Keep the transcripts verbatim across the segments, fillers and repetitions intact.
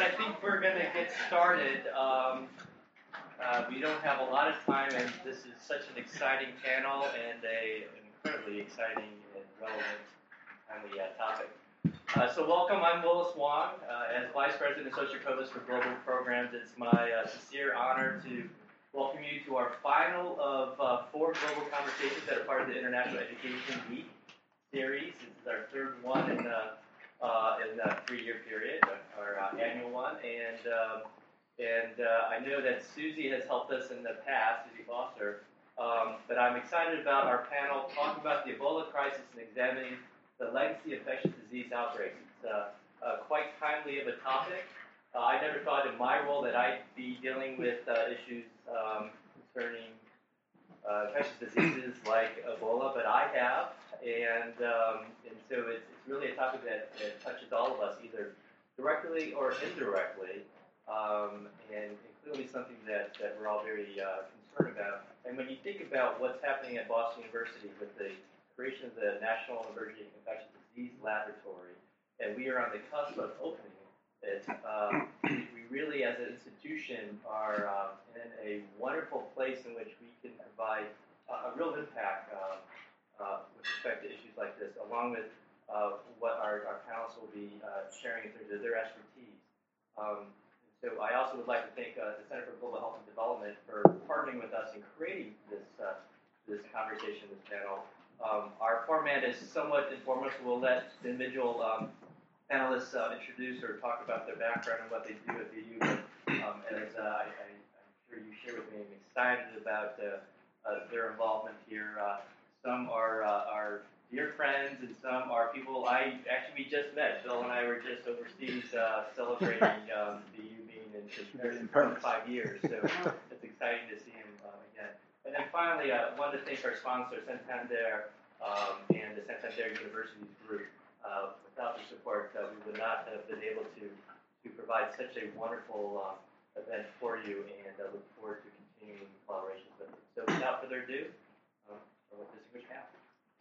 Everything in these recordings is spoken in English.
I think we're going to get started. Um, uh, we don't have a lot of time, and this is such an exciting panel and a, an incredibly exciting and relevant, timely uh, topic. Uh, so welcome, I'm Willis Wong. Uh, as Vice President and Associate Provost for Global Programs, it's my uh, sincere honor to welcome you to our final of uh, four global conversations that are part of the International Education Week series. This is our third one in uh, uh, in a three-year period, our uh, annual one, and um, and uh, I know that Susie has helped us in the past, Susie Foster, um, but I'm excited about our panel talking about the Ebola crisis and examining the legacy of infectious disease outbreaks. It's uh, uh, quite timely of a topic. Uh, I never thought in my role that I'd be dealing with uh, issues um, concerning uh, infectious diseases like Ebola, but I have, and um, and so it's, it's really a topic that, that touches all of us, either directly or indirectly, um, and, and clearly something that, that we're all very uh, concerned about. And when you think about what's happening at Boston University with the creation of the National Emerging Infectious Disease Laboratory, and we are on the cusp of opening it, um, we really, as an institution, are uh, in a wonderful place in which we can provide uh, a real impact uh, uh, with respect to issues like this, along with uh, what our, our panelists will be uh, sharing in terms of their expertise. Um, so I also would like to thank uh, the Center for Global Health and Development for partnering with us in creating this uh, this conversation, this panel. Um, our format is somewhat informal, so we'll let the individual um, panelists uh, introduce or talk about their background and what they do at B U. But um, as uh, I, I, I'm sure you share with me, I'm excited about uh, uh, their involvement here. Uh, some are uh, are dear friends, and some are people I actually we just met. Bill and I were just overseas uh, celebrating um, B U being in, in twenty-five years, so it's exciting to see him uh, again. And then finally, I uh, wanted to thank our sponsor, Santander, um, and the Santander Universities Group. Uh, without the support, uh, we would not have been able to to provide such a wonderful uh, event for you, and uh, look forward to continuing collaborations with you. So without further ado, uh, I'll let distinguished panel.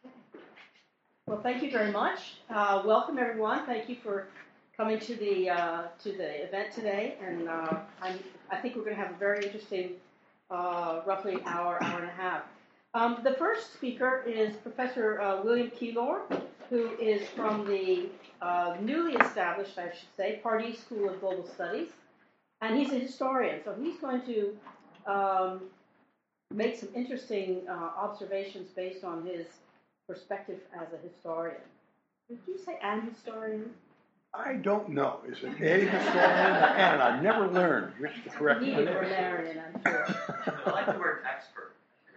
Well, thank you very much. Uh, welcome, everyone. Thank you for coming to the uh, to the event today, and uh, I'm, I think we're going to have a very interesting, uh, roughly hour, hour and a half. Um, the first speaker is Professor uh, William Keylor, who is from the uh, newly established, I should say, Pardee School of Global Studies, and he's a historian, so he's going to um, make some interesting uh, observations based on his perspective as a historian. Did you say an historian? I don't know. Is it a historian or an? I've never learned which the correct one is. Neither grammarian, I'm sure. I like the word expert.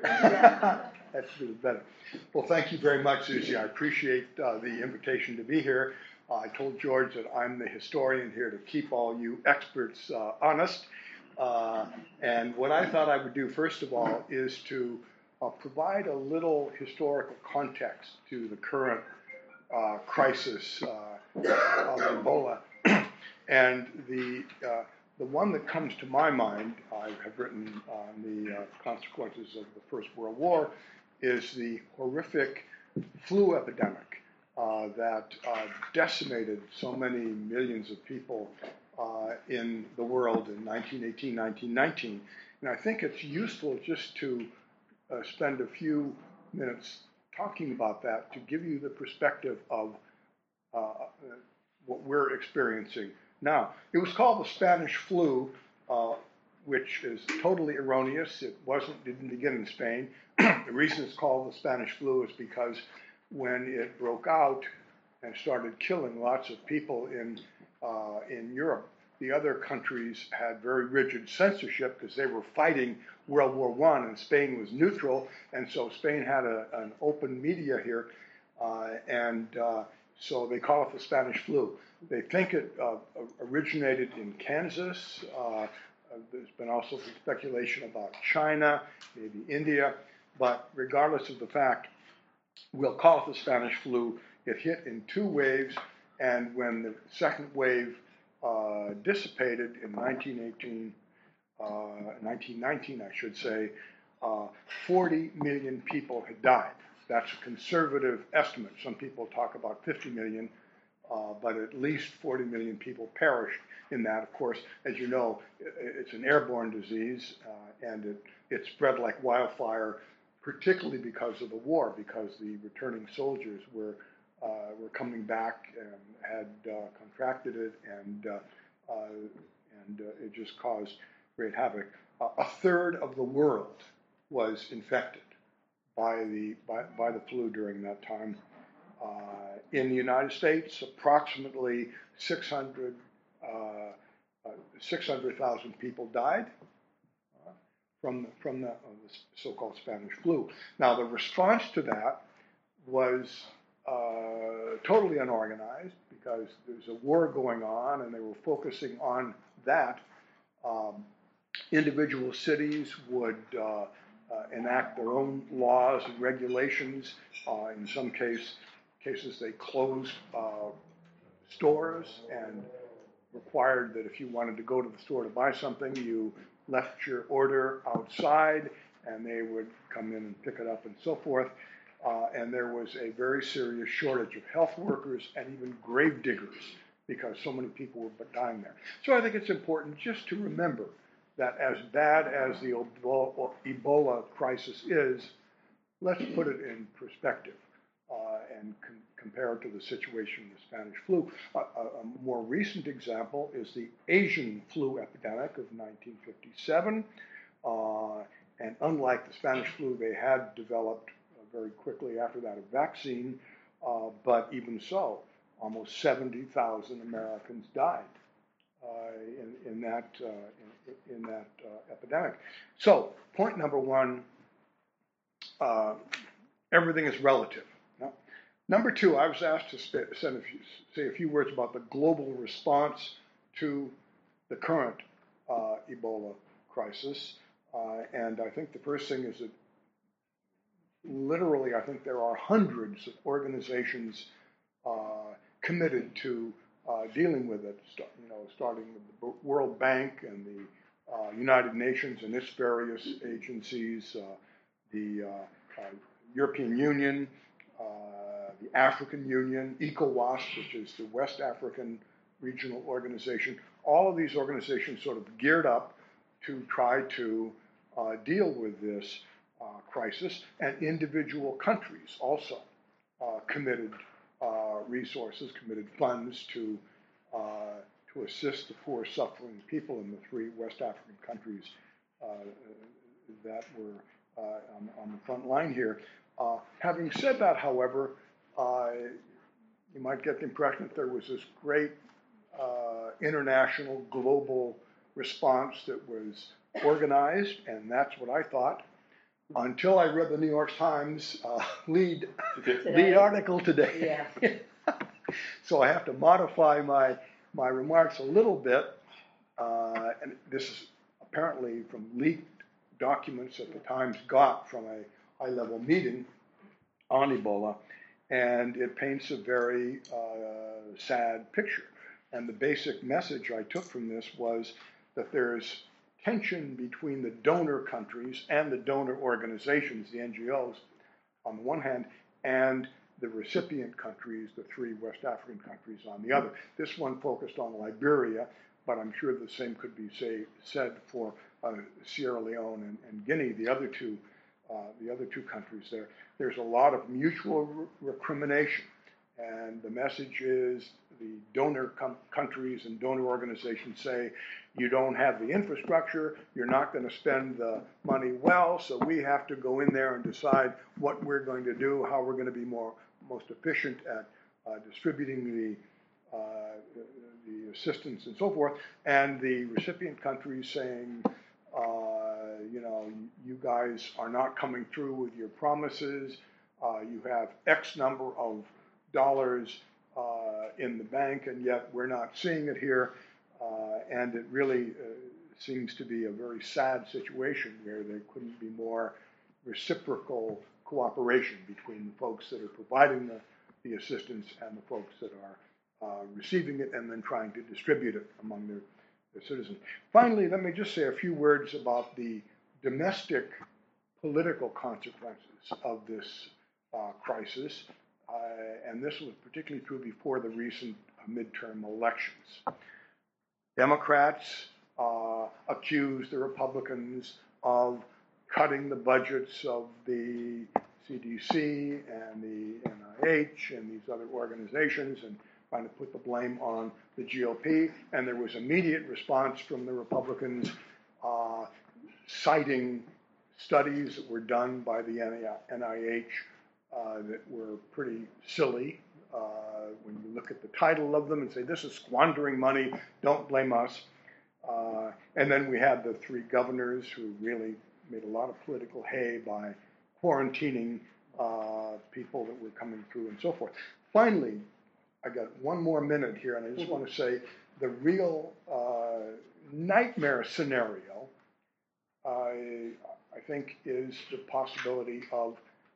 That's better. Well, thank you very much, Susie. I appreciate uh, the invitation to be here. Uh, I told George that I'm the historian here to keep all you experts uh, honest. Uh, and what I thought I would do, first of all, is to uh, provide a little historical context to the current uh, crisis uh, of Ebola. And the uh, The one that comes to my mind, I have written on the uh, consequences of the First World War, is the horrific flu epidemic uh, that uh, decimated so many millions of people uh, in the world in nineteen eighteen, nineteen nineteen. And I think it's useful just to uh, spend a few minutes talking about that to give you the perspective of uh, what we're experiencing now. It was called the Spanish flu, uh, which is totally erroneous. It wasn't, didn't begin in Spain. The reason it's called the Spanish flu is because when it broke out and started killing lots of people in uh, in Europe, the other countries had very rigid censorship because they were fighting World War One, and Spain was neutral, and so Spain had a, an open media here, uh, and uh, so they call it the Spanish flu. They think it uh, originated in Kansas. Uh, there's been also some speculation about China, maybe India, but regardless of the fact, we'll call it the Spanish flu. It hit in two waves, and when the second wave uh, dissipated in nineteen eighteen, uh, nineteen nineteen, I should say, uh, forty million people had died. That's a conservative estimate. Some people talk about fifty million. uh, but at least forty million people perished in that. Of course, as you know, it's an airborne disease, uh, and it, it spread like wildfire, particularly because of the war, because the returning soldiers were uh, were coming back and had uh, contracted it, and uh, uh, and uh, it just caused great havoc. Uh, a third of the world was infected by the by, by the flu during that time. Uh, in the United States, approximately six hundred thousand people died uh, from from the, uh, the so-called Spanish flu. Now, the response to that was uh, totally unorganized because there's a war going on, and they were focusing on that. Um, individual cities would uh, uh, enact their own laws and regulations. Uh, in some case, cases, they closed uh, stores and required that if you wanted to go to the store to buy something, you left your order outside, and they would come in and pick it up and so forth. Uh, and there was a very serious shortage of health workers and even grave diggers because so many people were dying there. So I think it's important just to remember that as bad as the Ebola crisis is, let's put it in perspective uh, and com compare it to the situation of the Spanish flu. Uh, a, a more recent example is the Asian flu epidemic of nineteen fifty-seven. Uh, and unlike the Spanish flu, they had developed uh, very quickly after that a vaccine, uh, but even so, almost seventy thousand Americans died uh, in, in that, uh, in, in that uh, epidemic. So, point number one, uh, everything is relative. Now, number two, I was asked to sp send a few, say a few words about the global response to the current uh, Ebola crisis. Uh, and I think the first thing is that literally, I think there are hundreds of organizations uh, committed to uh, dealing with it, you know, starting with the World Bank and the uh, United Nations and its various agencies, uh, the uh, uh, European Union, uh, the African Union, ECOWAS, which is the West African Regional Organization. All of these organizations sort of geared up to try to uh, deal with this uh, crisis, and individual countries also uh, committed uh, resources, committed funds to uh, to assist the poor, suffering people in the three West African countries uh, that were uh, on, on the front line here. Uh, having said that, however, uh, you might get the impression that there was this great uh, international, global response that was organized, and that's what I thought, until I read the New York Times uh, lead, lead article today. Yeah. So I have to modify my, my remarks a little bit, uh, and this is apparently from leaked documents that the Times got from a high-level meeting on Ebola, and it paints a very uh, sad picture. And the basic message I took from this was that there's tension between the donor countries and the donor organizations, the N G Os, on the one hand, and the recipient countries, the three West African countries, on the other. This one focused on Liberia, but I'm sure the same could be say, said for uh, Sierra Leone and, and Guinea, the other two, uh, the other two countries there. There's a lot of mutual re recrimination, and the message is the donor countries and donor organizations say, you don't have the infrastructure, you're not going to spend the money well, so we have to go in there and decide what we're going to do, how we're going to be more most efficient at uh, distributing the, uh, the assistance and so forth, and the recipient countries saying, uh, you know, you guys are not coming through with your promises, uh, you have X number of dollars uh, in the bank, and yet we're not seeing it here. Uh, and it really uh, seems to be a very sad situation where there couldn't be more reciprocal cooperation between the folks that are providing the, the assistance and the folks that are uh, receiving it and then trying to distribute it among their, their citizens. Finally, let me just say a few words about the domestic political consequences of this uh, crisis. uh, and this was particularly true before the recent midterm elections. Democrats uh, accused the Republicans of cutting the budgets of the C D C and the N I H and these other organizations and trying to put the blame on the G O P. And there was immediate response from the Republicans uh, citing studies that were done by the N I H uh, that were pretty silly. Uh, when you look at the title of them and say, this is squandering money, don't blame us. Uh, and then we had the three governors who really made a lot of political hay by quarantining uh, people that were coming through and so forth. Finally, I got one more minute here, and I just want to say the real uh, nightmare scenario, I, I think, is the possibility of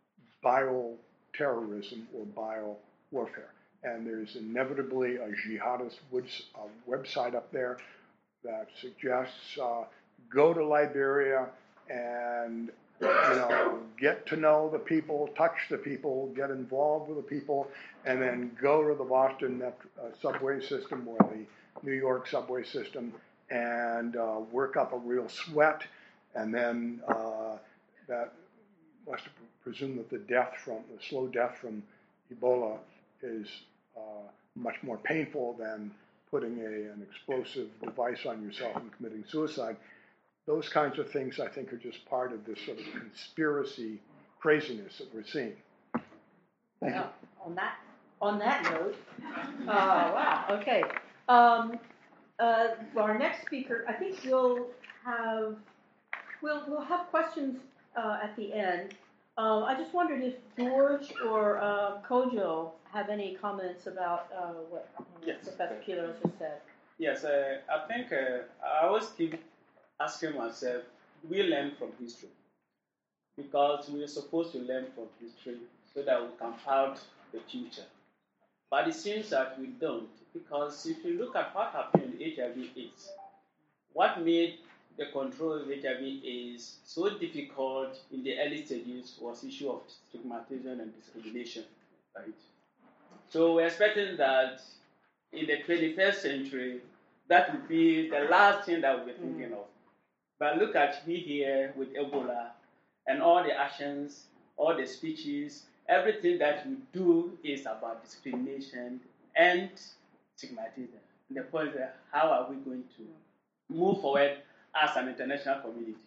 bioterrorism or bio warfare. And there's inevitably a jihadist woods, uh, website up there that suggests uh, go to Liberia and you know get to know the people, touch the people, get involved with the people, and then go to the Boston Met- uh, subway system or the New York subway system and uh, work up a real sweat, and then uh, that must presume that the death from the slow death from Ebola is uh, much more painful than putting a, an explosive device on yourself and committing suicide. Those kinds of things, I think, are just part of this sort of conspiracy craziness that we're seeing. Thank yeah. you. On that, on that note, uh, wow, okay. Um, uh, well, our next speaker, I think we'll have, we'll, we'll have questions uh, at the end. Uh, I just wondered if George or uh, Kojo have any comments about uh, what uh, yes. Professor Quiros just said. Yes, uh, I think uh, I always keep asking myself, do we learn from history? Because we are supposed to learn from history so that we can out the future. But it seems that we don't, because if you look at what happened in H I V AIDS, what made the control of H I V AIDS so difficult in the early stages was issue of stigmatization and discrimination, right? So we're expecting that in the twenty-first century, that would be the last thing that we're thinking mm. of. But look at me here with Ebola and all the actions, all the speeches, everything that we do is about discrimination and stigmatization. And the point is, how are we going to move forward as an international community?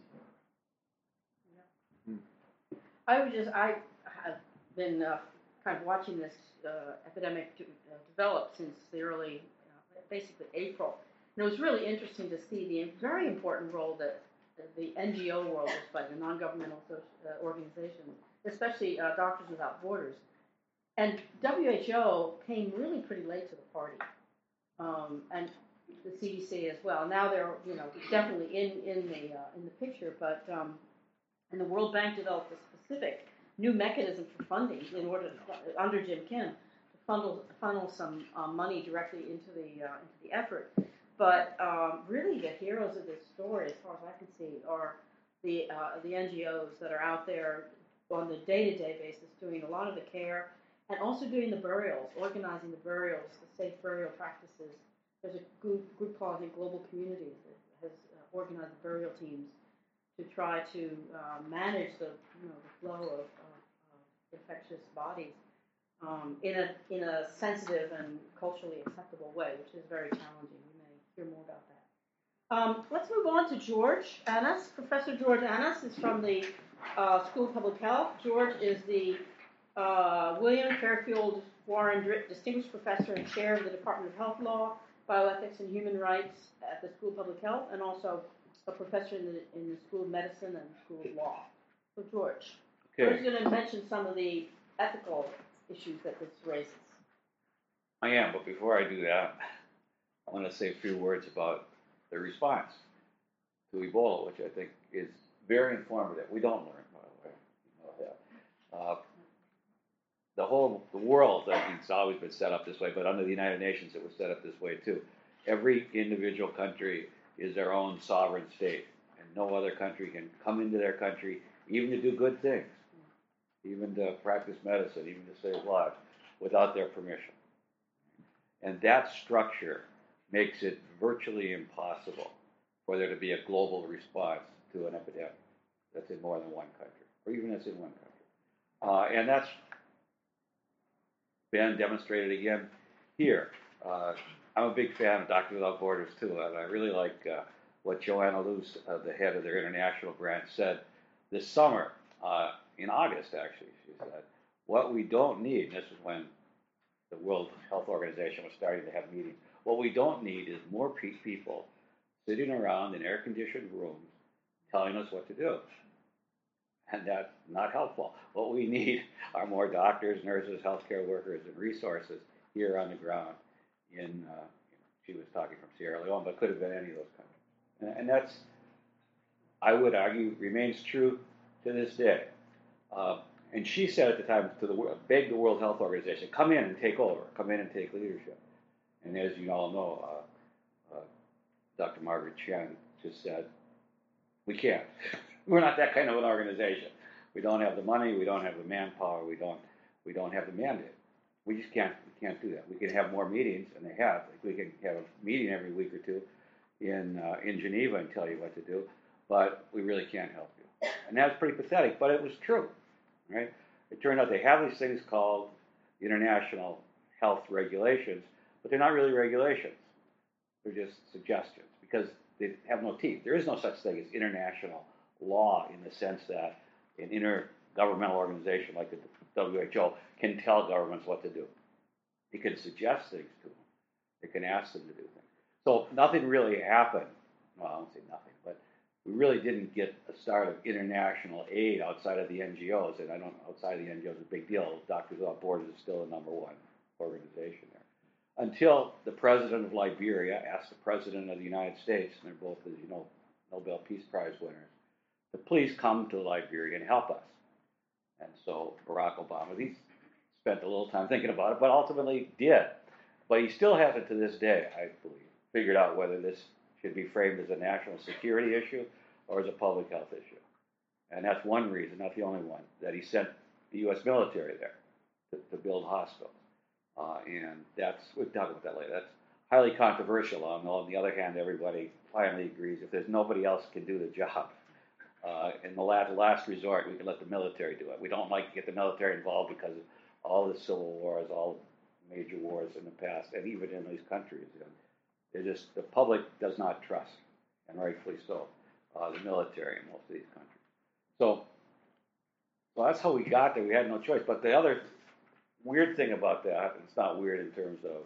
Yeah. I would just, I have been uh, kind of watching this uh, epidemic to, uh, develop since the early, uh, basically April. And it was really interesting to see the very important role that the N G O world is playing, the non-governmental uh, organizations, especially uh, Doctors Without Borders. And W H O came really pretty late to the party, um, and the C D C as well. Now they're, you know, definitely in in the uh, in the picture, but um, and the World Bank developed a specific new mechanism for funding in order to, under Jim Kim, to funnel funnel some uh, money directly into the uh, into the effort. But um, really, the heroes of this story, as far as I can see, are the uh, the N G Os that are out there on the day-to-day basis doing a lot of the care and also doing the burials, organizing the burials, the safe burial practices. There's a group, group called I think, Global Communities that has uh, organized the burial teams to try to uh, manage the you know the flow of, of, of infectious bodies um, in a in a sensitive and culturally acceptable way, which is very challenging. Hear more about that. Um, let's move on to George Annas. Professor George Annas is from the uh, School of Public Health. George is the uh, William Fairfield Warren Distinguished Professor and Chair of the Department of Health Law, Bioethics and Human Rights at the School of Public Health, and also a professor in the, in the School of Medicine and School of Law. So George, okay. George is going to mention some of the ethical issues that this raises. I am, but before I do that, I want to say a few words about the response to Ebola, which I think is very informative. We don't learn, by the way. You know that. Uh, the whole the world, I think, it's always been set up this way, but under the United Nations, it was set up this way too. Every individual country is their own sovereign state, and no other country can come into their country, even to do good things, even to practice medicine, even to save lives. without their permission. And that structure makes it virtually impossible for there to be a global response to an epidemic that's in more than one country, or even that's in one country. Uh, and that's been demonstrated again here. Uh, I'm a big fan of Doctors Without Borders too, and I really like uh, what Joanna Luce, uh, the head of their international branch, said this summer, uh, in August actually. She said, what we don't need, and this is when the World Health Organization was starting to have meetings, what we don't need is more pe- people sitting around in air-conditioned rooms telling us what to do. And that's not helpful. What we need are more doctors, nurses, healthcare workers, and resources here on the ground. In uh, she was talking from Sierra Leone, but could have been any of those countries. And, and that's, I would argue, remains true to this day. Uh, and she said at the time to the begged the World Health Organization, come in and take over, come in and take leadership. And as you all know, uh, uh, Doctor Margaret Chan just said, we can't. We're not that kind of an organization. We don't have the money. We don't have the manpower. We don't. We don't have the mandate. We just can't. We can't do that. We can have more meetings, and they have. Like we can have a meeting every week or two in uh, in Geneva and tell you what to do, but we really can't help you. And that's pretty pathetic. But it was true, right? It turned out they have these things called international health regulations, but they're not really regulations. They're just suggestions because they have no teeth. There is no such thing as international law in the sense that an intergovernmental organization like the W H O can tell governments what to do. It can suggest things to them. It can ask them to do things. So nothing really happened. Well, I won't say nothing, but we really didn't get a start of international aid outside of the N G Os. And I don't know, outside of the N G Os is a big deal. Doctors Without Borders is still the number one organization there. Until the president of Liberia asked the president of the United States, and they're both, as you know, Nobel Peace Prize winners, to please come to Liberia and help us. And so Barack Obama, he spent a little time thinking about it, but ultimately did. But he still hasn't to this day, I believe, figured out whether this should be framed as a national security issue or as a public health issue. And that's one reason, not the only one, that he sent the U S military there to, to build hospitals. Uh, and that's, we'll talk about that later. That's highly controversial. On, on the other hand, everybody finally agrees if there's nobody else who can do the job, Uh, in the last, last resort, we can let the military do it. We don't like to get the military involved because of all the civil wars, all the major wars in the past, and even in these countries. You know, they're just, the public does not trust, and rightfully so, uh, the military in most of these countries. So, well, that's how we got there. We had no choice. But the other weird thing about that, and it's not weird in terms of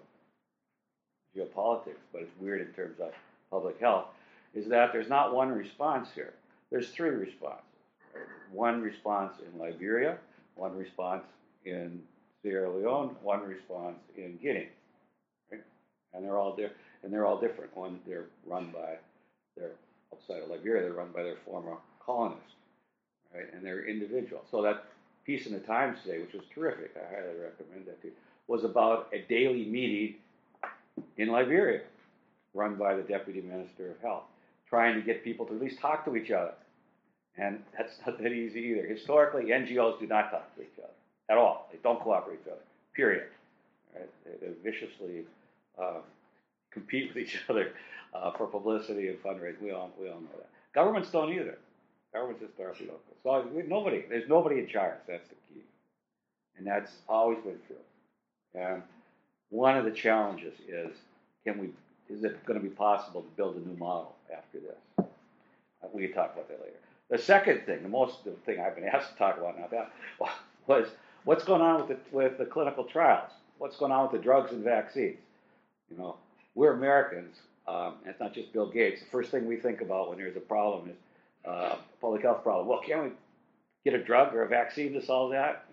geopolitics, but it's weird in terms of public health, is that there's not one response here. There's three responses. Right? One response in Liberia, one response in Sierra Leone, one response in Guinea, right? And they're all di- and they're all different. One, they're run by, they're outside of Liberia, they're run by their former colonists, right? And they're individual. So that piece in the Times today, which was terrific, I highly recommend that to you, was about a daily meeting in Liberia, run by the Deputy Minister of Health, trying to get people to at least talk to each other. And that's not that easy either. Historically, N G Os do not talk to each other at all. They don't cooperate with each other, period. Right? They, they viciously uh, compete with each other uh, for publicity and fundraising. We all, we all know that. Governments don't either. Governments historically don't. So nobody, there's nobody in charge. That's the key. And that's always been true. And one of the challenges is, can we, is it going to be possible to build a new model after this? Uh, we can talk about that later. The second thing, the most the thing I've been asked to talk about now, that was what's going on with the with the clinical trials. What's going on with the drugs and vaccines? You know, we're Americans. Um, and it's not just Bill Gates. The first thing we think about when there's a problem is uh, a public health problem. Well, can we get a drug or a vaccine to solve that?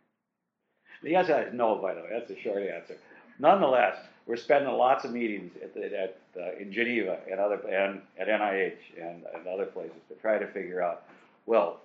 The answer is no, by the way. That's the short answer. Nonetheless, we're spending lots of meetings at, at uh, in Geneva and other and at N I H and, and other places to try to figure out, well,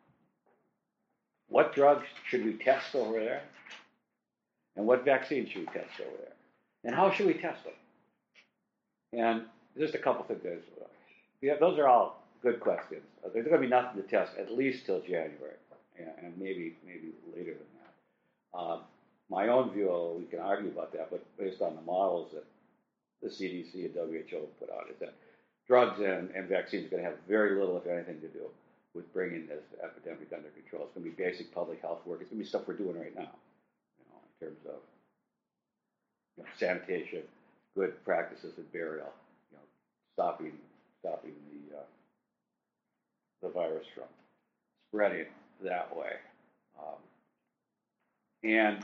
what drugs should we test over there, and what vaccines should we test over there, and how should we test them? And just a couple things. Yeah, those are all good questions. Uh, there's going to be nothing to test at least till January, and, and maybe maybe later than that. Uh, my own view, we can argue about that, but based on the models that the C D C and W H O put out, is that drugs and, and vaccines are going to have very little, if anything, to do with bringing this epidemic under control. It's going to be basic public health work. It's going to be stuff we're doing right now, you know, in terms of you know, sanitation, good practices in burial, you know, stopping stopping the uh, the virus from spreading that way. Um, and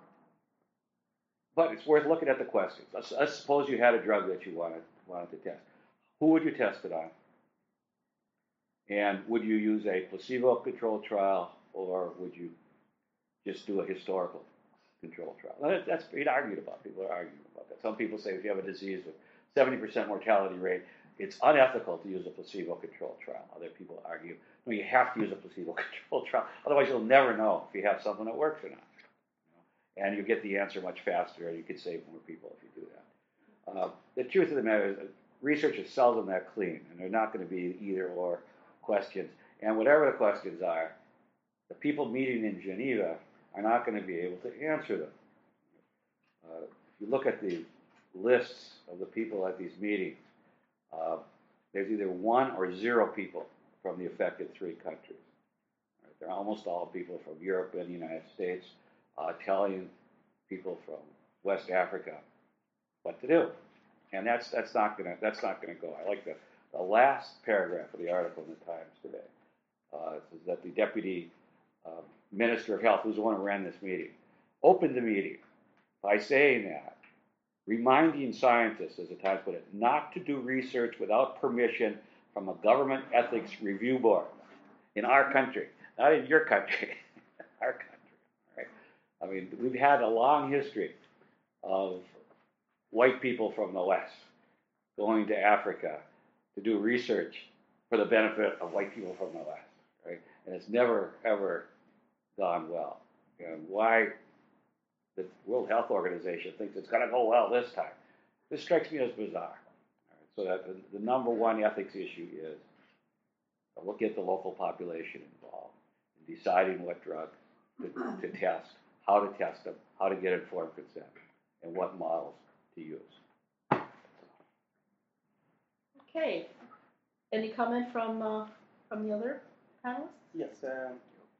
but it's worth looking at the questions. Let's, let's suppose you had a drug that you wanted wanted to test. Who would you test it on? And would you use a placebo-controlled trial, or would you just do a historical controlled trial? Now, that, that's being argued about. People are arguing about that. Some people say if you have a disease with seventy percent mortality rate, it's unethical to use a placebo-controlled trial. Other people argue, no, you have to use a placebo-controlled trial. Otherwise, you'll never know if you have something that works or not. You know? And you get the answer much faster, and you could save more people if you do that. Uh, the truth of the matter is, research is seldom that clean, and they're not going to be either-or questions. And whatever the questions are, the people meeting in Geneva are not going to be able to answer them. Uh, if you look at the lists of the people at these meetings, uh, there's either one or zero people from the affected three countries. Right? They're almost all people from Europe and the United States uh, telling people from West Africa what to do. And that's that's not gonna that's not gonna go. I like the, the last paragraph of the article in the Times today. Uh, it says that the deputy uh, minister of health, who's the one who ran this meeting, opened the meeting by saying that, reminding scientists, as the Times put it, not to do research without permission from a government ethics review board in our country, not in your country, our country. Right? I mean, we've had a long history of white people from the West going to Africa to do research for the benefit of white people from the West, right? And it's never, ever gone well. And why the World Health Organization thinks it's going to go well this time, this strikes me as bizarre. Right? So that the, the number one ethics issue is we'll get the local population involved in deciding what drug to, to test, how to test them, how to get informed consent, and what models to use. Okay. Any comment from uh, from the other panelists? Yes, um,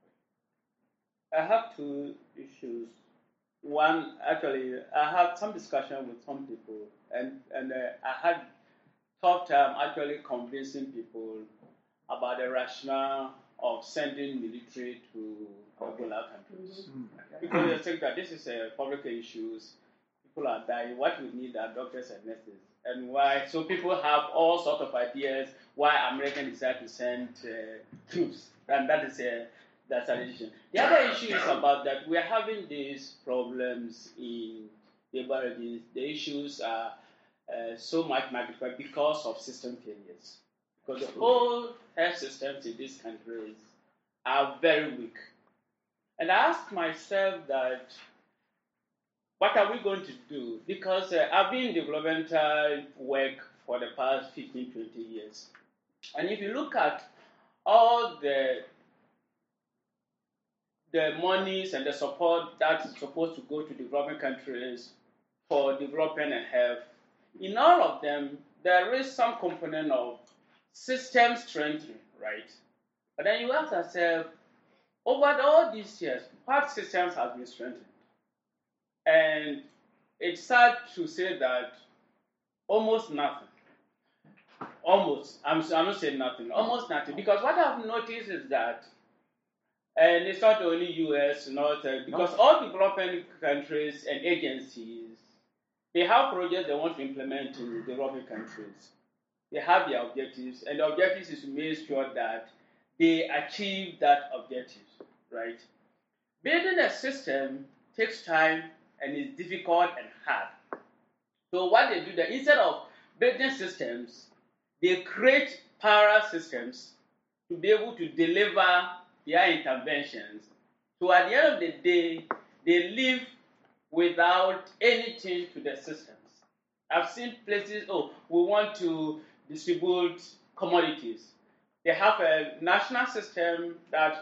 I have two issues. One, actually, I had some discussion with some people, and, and uh, I had tough time actually convincing people about the rationale of sending military to Ebola countries. Mm-hmm. Because they think that this is a public issue. People are dying. What we need are doctors and nurses. And why? So people have all sorts of ideas why America decided to send uh, troops, and that is a that's an issue. The other issue is about that we are having these problems in the Ebola. The issues are uh, so much magnified because of system failures. Because the whole health systems in these countries are very weak. And I asked myself that, what are we going to do? Because uh, I've been in developmental work for the past fifteen, twenty years. And if you look at all the, the monies and the support that's supposed to go to developing countries for development and health, in all of them, there is some component of system strengthening, right? But then you ask yourself, over all these years, what systems have been strengthened? And it's sad to say that almost nothing. Almost. I'm, I'm not saying nothing. Almost nothing. Because what I've noticed is that, and it's not only U S, not uh, because no. all developing countries and agencies, they have projects they want to implement in developing countries. They have their objectives, and the objectives is to make sure that they achieve that objective, right? Building a system takes time and is difficult and hard. So what they do, that instead of building systems, they create para systems to be able to deliver their interventions. So at the end of the day, they live without anything to the systems. I've seen places, oh, we want to distribute commodities. They have a national system that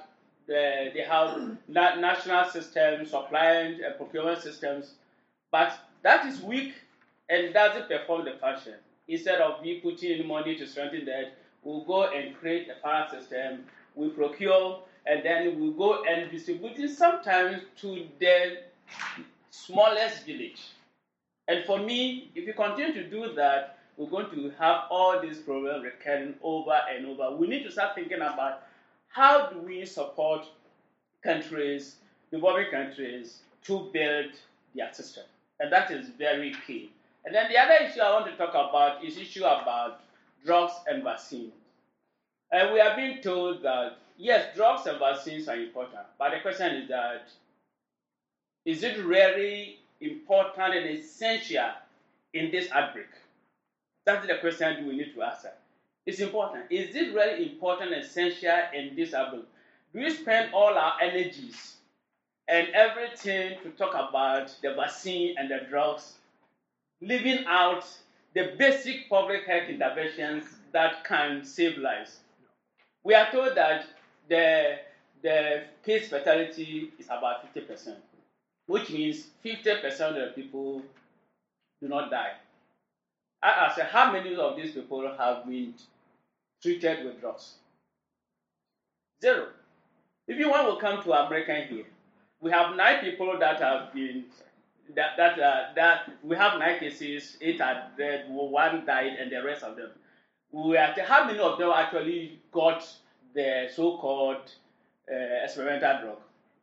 the, they have na- national systems, supply and procurement systems, but that is weak and doesn't perform the function. Instead of we putting in money to strengthen that, we'll go and create a power system, we procure, and then we'll go and distribute it sometimes to the smallest village. And for me, if you continue to do that, we're going to have all these problems recurring over and over. We need to start thinking about how do we support countries, developing countries, to build their system. And that is very key. And then the other issue I want to talk about is issue about drugs and vaccines. And we are being told that, yes, drugs and vaccines are important. But the question is that, is it really important and essential in this outbreak? That's the question we need to answer. It's important. Is it really important and essential in this outbreak? Do we spend all our energies and everything to talk about the vaccine and the drugs, leaving out the basic public health interventions that can save lives? We are told that the, the case fatality is about fifty percent, which means fifty percent of the people do not die. I ask, how many of these people have been treated with drugs? Zero. If you want to come to America here, we have nine people that have been, that, that, uh, that we have nine cases, eight are dead, one died, and the rest of them. We are, how many of them actually got the so-called uh, experimental drug?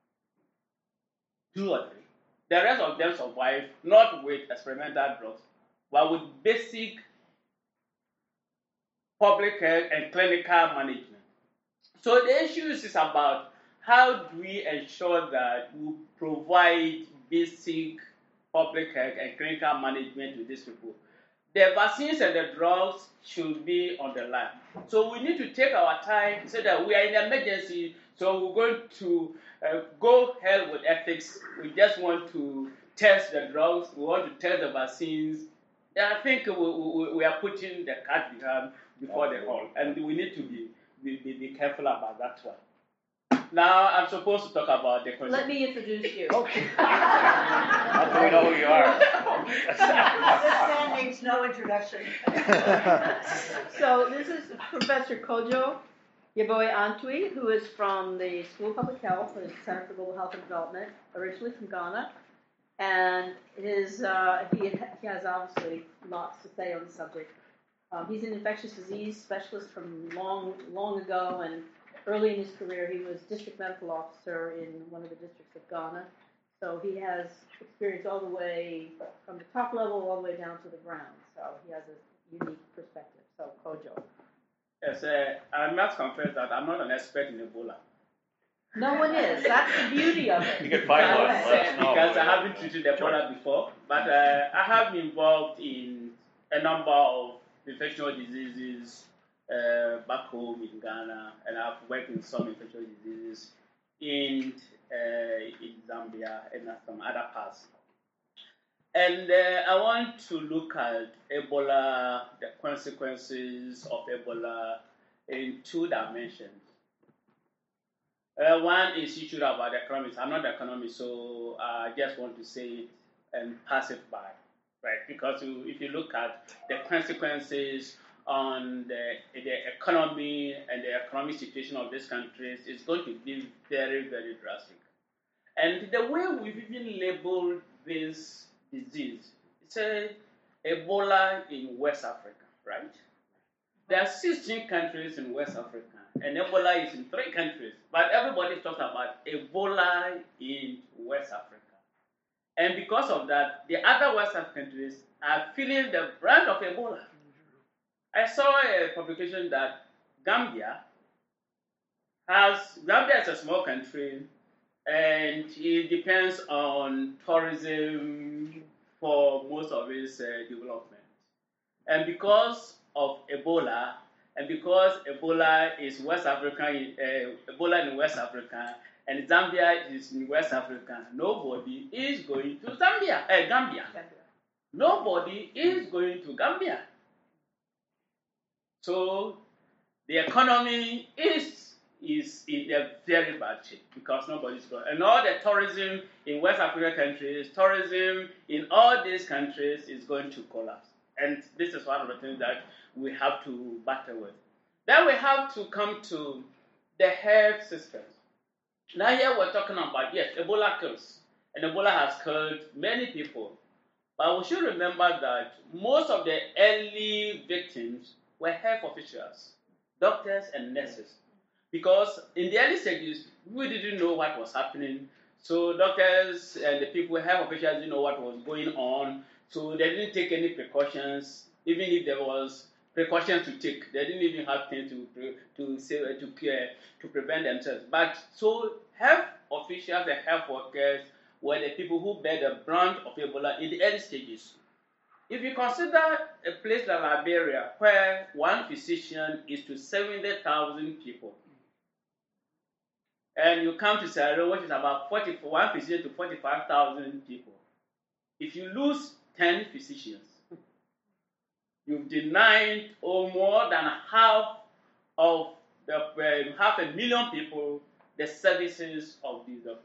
Two or three. The rest of them survived, not with experimental drugs, but with basic public health and clinical management. So the issue is about how do we ensure that we provide basic public health and clinical management to these people. The vaccines and the drugs should be on the line. So we need to take our time so that we are in emergency. So we're going to uh, go hell with ethics. We just want to test the drugs. We want to test the vaccines. And I think we, we, we are putting the cat behind before the horse. And we need to be, be, be, be careful about that one. Now I'm supposed to talk about the question. Let me introduce you. Okay. How do we know who you are? This man needs no introduction. So this is Professor Kojo Yeboah Antwi, who is from the School of Public Health at the Center for Global Health and Development, originally from Ghana. And his, uh, he, he has obviously lots to say on the subject. Um, he's an infectious disease specialist from long, long ago, and early in his career he was district medical officer in one of the districts of Ghana. So he has experience all the way from the top level all the way down to the ground. So he has a unique perspective. So Kojo. Yes, uh, I must confess that I'm not an expert in Ebola. No one is. That's the beauty of it. You can find one. Let us know. Because I haven't treated Ebola before, but uh, I have been involved in a number of infectious diseases uh, back home in Ghana, and I've worked in some infectious diseases in uh, in Zambia and some other parts. And uh, I want to look at Ebola, the consequences of Ebola in two dimensions. Uh, one is issue about economics. I'm not an economist, so I just want to say it and pass it by, right? Because you, if you look at the consequences on the, the economy and the economic situation of these countries, it's going to be very, very drastic. And the way we've even labeled this disease, it's a Ebola in West Africa, right? There are sixteen countries in West Africa, and Ebola is in three countries. But everybody talks about Ebola in West Africa. And because of that, the other West African countries are feeling the brunt of Ebola. I saw a publication that Gambia has, Gambia is a small country, and it depends on tourism for most of its uh, development. And because of Ebola, and because Ebola is West Africa, uh, Ebola in West Africa, and Zambia is in West Africa, nobody is going to Zambia, uh, Gambia. Nobody is going to Gambia. So the economy is is in a very bad shape because nobody's going. And all the tourism in West African countries, tourism in all these countries is going to collapse. And this is one of the things that we have to battle with. Then we have to come to the health systems. Now here we're talking about, yes, Ebola kills. And Ebola has killed many people. But we should remember that most of the early victims were health officials, doctors and nurses. Because in the early stages, we didn't know what was happening. So doctors and the people, health officials didn't know what was going on. So they didn't take any precautions, even if there was precautions to take. They didn't even have things to to say to care to prevent themselves. But so health officials and health workers were the people who bear the brunt of Ebola in the early stages. If you consider a place like Liberia, where one physician is to seventy thousand people, and you come to Sierra Leone, which is about forty, one physician to forty-five thousand people, if you lose ten physicians, you've denied or more than half of the um, half a million people the services of these doctors.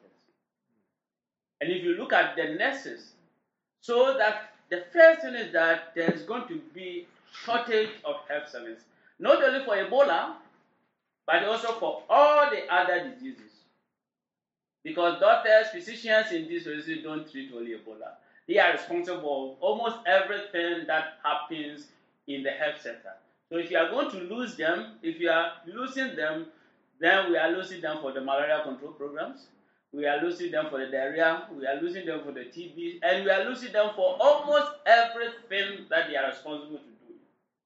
And if you look at the nurses, so that the first thing is that there's going to be shortage of health service, not only for Ebola, but also for all the other diseases. Because doctors, physicians in these diseases don't treat only Ebola. They are responsible for almost everything that happens in the health sector. So if you are going to lose them, if you are losing them, then we are losing them for the malaria control programs. We are losing them for the diarrhea. We are losing them for the T B. And we are losing them for almost everything that they are responsible to do.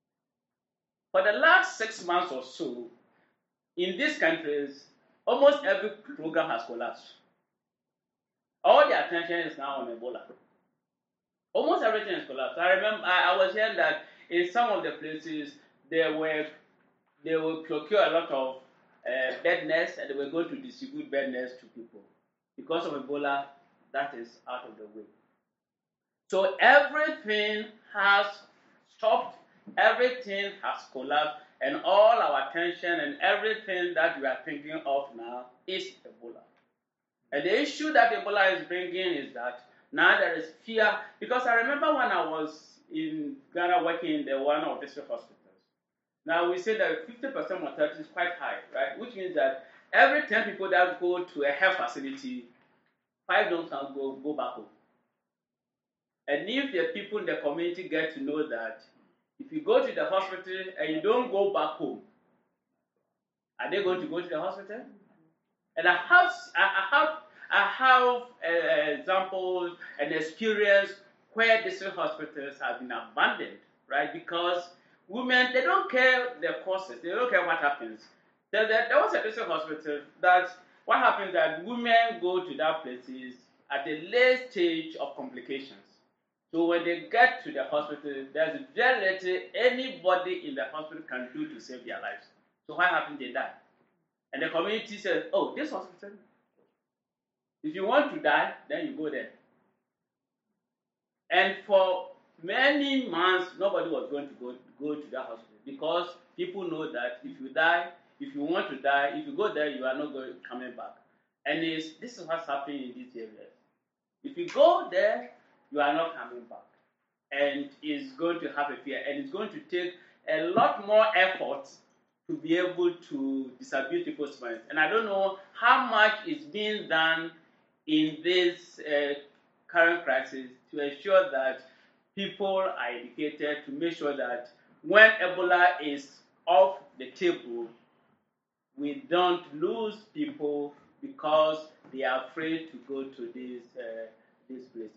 For the last six months or so, in these countries, almost every program has collapsed. All the attention is now on Ebola. Almost everything is collapsed. I remember I, I was hearing that in some of the places they were they will procure a lot of uh, bed nets and they were going to distribute bed nets to people. Because of Ebola, that is out of the way. So everything has stopped, everything has collapsed, and all our attention and everything that we are thinking of now is Ebola. And the issue that Ebola is bringing is that now there is fear. Because I remember when I was in Ghana working in the one of district hospitals. Now we say that fifty percent mortality is quite high, right? Which means that every ten people that go to a health facility, five don't go, go back home. And if the people in the community get to know that if you go to the hospital and you don't go back home, are they going to go to the hospital? And I have, I have, I have uh, examples and experience where district hospitals have been abandoned, right? Because women, they don't care the causes, they don't care what happens. There, there, there was a district hospital that what happens that women go to that places at the late stage of complications. So when they get to the hospital, there's very little anybody in the hospital can do to save their lives. So what happens? They die. And the community says, oh, this hospital, if you want to die, then you go there. And for many months, nobody was going to go, go to that hospital because people know that if you die, if you want to die, if you go there, you are not going coming back. And it's, this is what's happening in these areas. If you go there, you are not coming back. And it's going to have a fear. And it's going to take a lot more effort to be able to disabuse people's minds. And I don't know how much is being done in this uh, current crisis to ensure that people are educated, to make sure that when Ebola is off the table, we don't lose people because they are afraid to go to these uh, these places.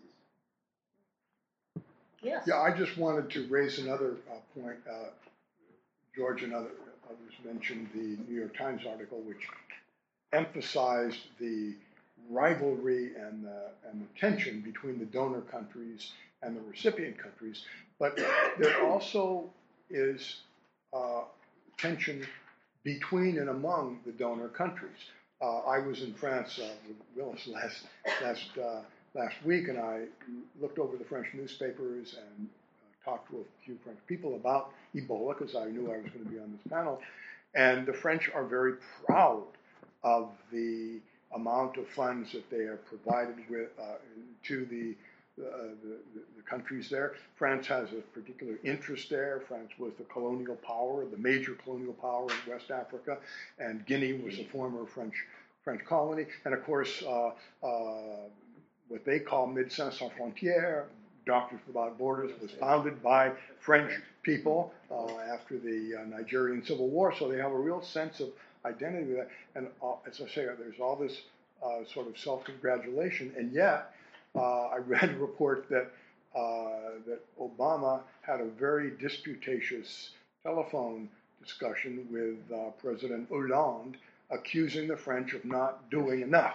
Yes. Yeah, I just wanted to raise another uh, point. Uh, George and other, others mentioned the New York Times article, which emphasized the rivalry and the, and the tension between the donor countries and the recipient countries. But there also is uh, tension between and among the donor countries. Uh, I was in France uh, with Willis last last uh, last week, and I looked over the French newspapers and uh, talked to a few French people about Ebola because I knew I was going to be on this panel. And the French are very proud of the amount of funds that they have provided with uh, to the, uh, the, the countries there. France has a particular interest there. France was the colonial power, the major colonial power in West Africa, and Guinea was a former French French colony. And of course, uh, uh, what they call Médecins Sans Frontières, Doctors Without Borders, was founded by French people uh, after the uh, Nigerian Civil War. So they have a real sense of identity with that. And uh, as I say, there's all this uh, sort of self-congratulation. And yet, uh, I read a report that uh, that Obama had a very disputatious telephone discussion with uh, President Hollande, accusing the French of not doing enough,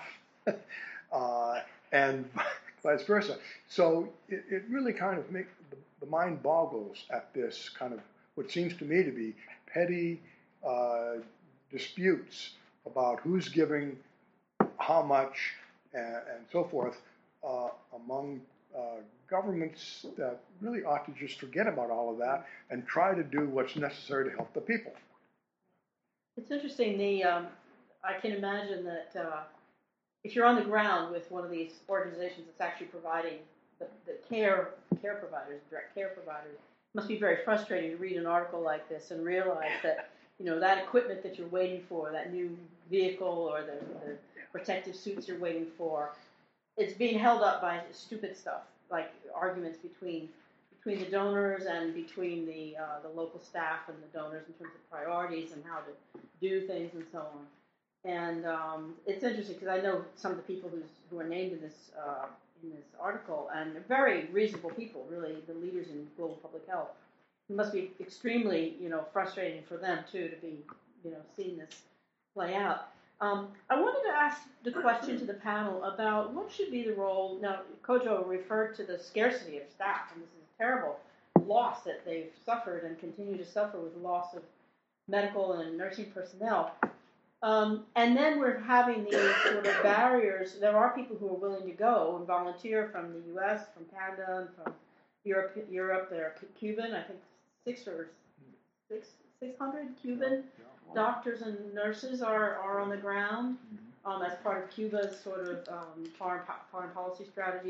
uh, and vice versa. So it, it really kind of makes the, the mind boggles at this kind of what seems to me to be petty uh, disputes about who's giving how much and, and so forth uh, among uh, governments that really ought to just forget about all of that and try to do what's necessary to help the people. It's interesting. The um, I can imagine that uh, if you're on the ground with one of these organizations that's actually providing the, the care care providers, direct care providers, it must be very frustrating to read an article like this and realize that you know that equipment that you're waiting for, that new vehicle or the, the protective suits you're waiting for, it's being held up by stupid stuff like arguments between between the donors and between the uh, the local staff and the donors in terms of priorities and how to do things and so on. And um, it's interesting because I know some of the people who's, who are named in this uh, in this article, and they're very reasonable people, really, the leaders in global public health. It must be extremely, you know, frustrating for them too to be, you know, seeing this play out. Um, I wanted to ask the question to the panel about what should be the role. Now, Kojo referred to the scarcity of staff, and this is a terrible loss that they've suffered and continue to suffer with loss of medical and nursing personnel. Um, and then we're having these sort of barriers. There are people who are willing to go and volunteer from the U S, from Canada, and from Europe. Europe, there are Cuban, I think six or six six hundred Cuban doctors and nurses are, are on the ground um, as part of Cuba's sort of um, foreign foreign policy strategy.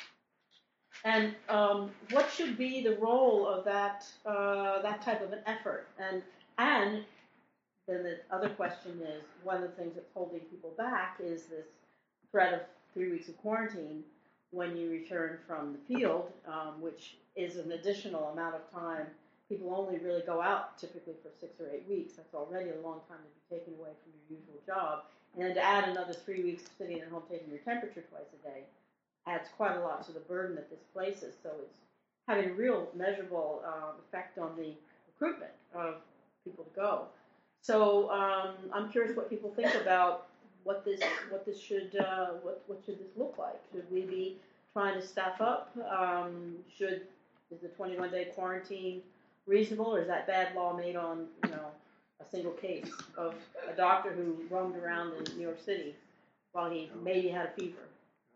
And um, what should be the role of that uh, that type of an effort? And and then the other question is, one of the things that's holding people back is this threat of three weeks of quarantine when you return from the field, um, which is an additional amount of time. People only really go out typically for six or eight weeks. That's already a long time to be taken away from your usual job. And then to add another three weeks sitting at home taking your temperature twice a day adds quite a lot to the burden that this places. So it's having a real measurable uh, effect on the recruitment of people to go. So um, I'm curious what people think about what this what this should uh, what what should this look like? Should we be trying to staff up? Um, should is the twenty-one day quarantine reasonable, or is that bad law made on you know a single case of a doctor who roamed around in New York City while he maybe had a fever?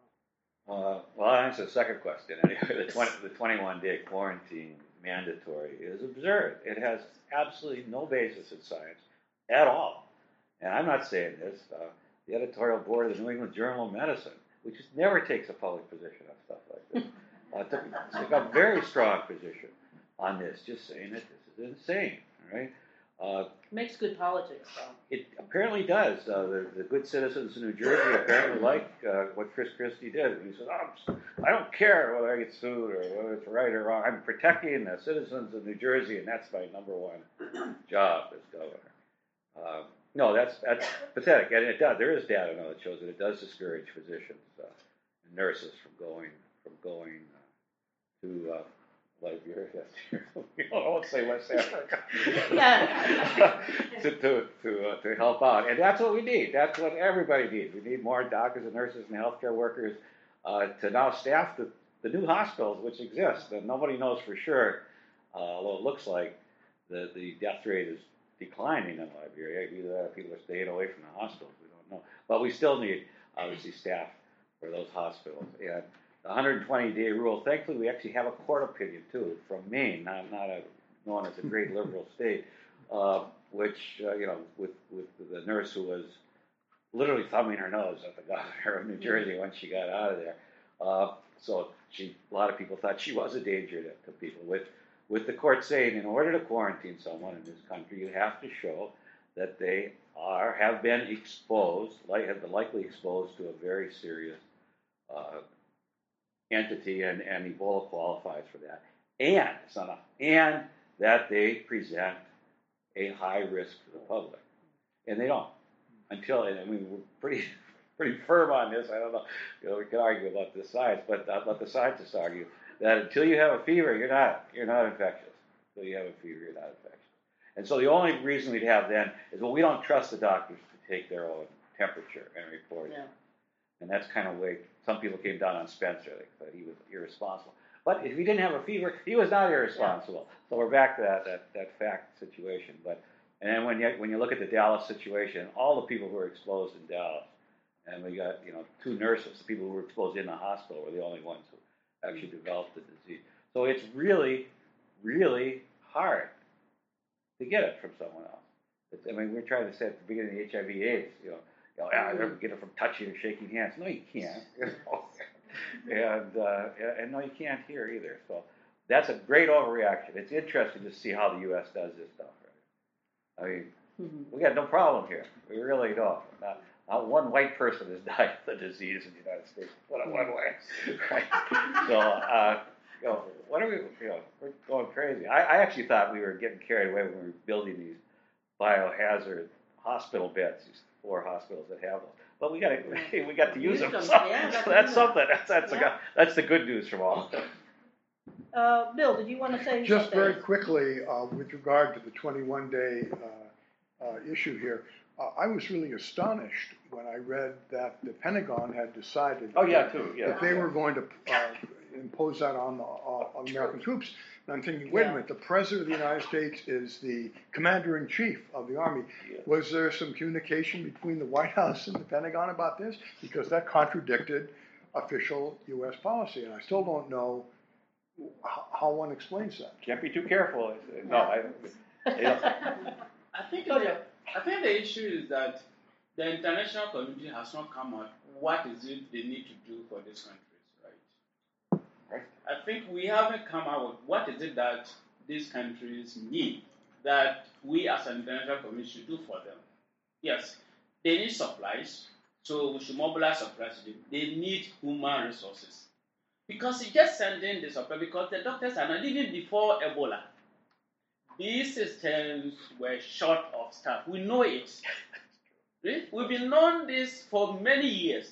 Uh, well, I'll answer the second question. Anyway, the, twenty, the twenty-one day quarantine mandatory is absurd. It has absolutely no basis in science at all. And I'm not saying this. Uh, the editorial board of the New England Journal of Medicine, which never takes a public position on stuff like this, uh, took, took a very strong position on this, just saying that this is insane. Right? Uh, Makes good politics, though. It apparently does. Uh, the, the good citizens in New Jersey apparently like uh, what Chris Christie did. He said, oh, I don't care whether I get sued or whether it's right or wrong. I'm protecting the citizens of New Jersey, and that's my number one job as governor. Uh, no, that's that's pathetic. And it does. There is data now that shows that it does discourage physicians uh, and nurses from going from going uh, to uh, Liberia. I won't say West Africa. Yeah. to to to, uh, to help out, and that's what we need. That's what everybody needs. We need more doctors and nurses and healthcare workers uh, to now staff the, the new hospitals which exist. And nobody knows for sure, uh, although it looks like the the death rate is declining in Liberia. Either that or people are staying away from the hospitals. We don't know, but we still need obviously staff for those hospitals. And the one hundred twenty day rule, thankfully we actually have a court opinion too from Maine, not, not a, known as a great liberal state, uh, which, uh, you know, with, with the nurse who was literally thumbing her nose at the governor of New Jersey when she got out of there. Uh, so she, a lot of people thought she was a danger to, to people. With, with the court saying, in order to quarantine someone in this country, you have to show that they are, have been exposed, like, have been likely exposed to a very serious uh, entity, and, and Ebola qualifies for that. And, it's not enough, and that they present a high risk to the public. And they don't. Until, and I mean, we're pretty pretty firm on this. I don't know, you know, we can argue about the science, but uh, let the scientists argue that until you have a fever, you're not you're not infectious. Until you have a fever, you're not infectious. And so the only reason we'd have then is, well, we don't trust the doctors to take their own temperature and report it. Yeah. And that's kind of way some people came down on Spencer. They thought he was irresponsible. But if he didn't have a fever, he was not irresponsible. Yeah. So we're back to that, that, that fact situation. But and then when you when you look at the Dallas situation, all the people who were exposed in Dallas, and we got, you know, two nurses, the people who were exposed in the hospital were the only ones who actually developed the disease. So it's really, really hard to get it from someone else. It's, I mean, we we're trying to say at the beginning of H I V AIDS, you know, you know, ah, you get it from touching or shaking hands. No, you can't. You know? and uh, and no, you can't here either. So that's a great overreaction. It's interesting to see how the U S does this stuff. Right? I mean, mm-hmm. we got no problem here. We really don't. Not, not one white person has died of the disease in the United States. Put it one way. Right? So, uh, you know, what are we? You know, we're going crazy. I, I actually thought we were getting carried away when we were building these biohazard hospital beds. These four hospitals that have them. But we got to we got to use, use them. them. So, yeah, so that's something. That's that's yeah. a, that's the good news from all of them. Uh, Bill, did you want to say just something? very quickly uh, with regard to the twenty-one day uh, uh, issue here? Uh, I was really astonished when I read that the Pentagon had decided oh, yeah, that, too. Yeah. that they were going to uh, impose that on, the, uh, on American troops. And I'm thinking, wait yeah. a minute, the President of the United States is the Commander-in-Chief of the Army. Yeah. Was there some communication between the White House and the Pentagon about this? Because that contradicted official U S policy, and I still don't know how, how one explains that. Can't be too careful. No, I, you know. I think the, I think the issue is that the international community has not come out what is it they need to do for these countries, right? Right. I think we haven't come out with what is it that these countries need that we as an international community should do for them. Yes, they need supplies, so we should mobilize supplies to them. They need human resources. Because you just send in the supply, because the doctors are not, even before Ebola, these systems were short of staff. We know it. We've been known this for many years.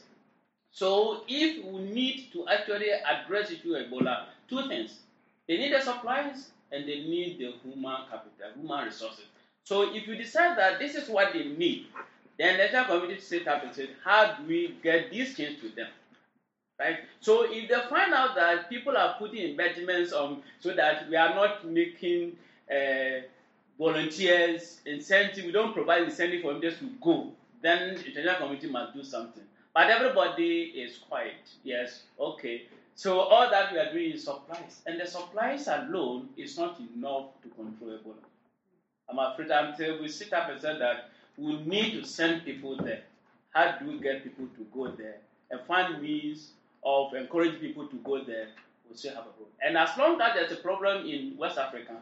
So if we need to actually address the issue of Ebola, two things. They need the supplies and they need the human capital, human resources. So if you decide that this is what they need, then the international community set up and said, how do we get these things to them? Right? So if they find out that people are putting impediments on so that we are not making uh, volunteers incentive, we don't provide incentive for them just to go, then the international community must do something. But everybody is quiet. Yes, okay. So all that we are doing is supplies. And the supplies alone is not enough to control Ebola. I'm afraid until we sit up and say that we need to send people there. How do we get people to go there? And find means of encouraging people to go there, we'll still have a problem. And as long as there's a problem in West Africa,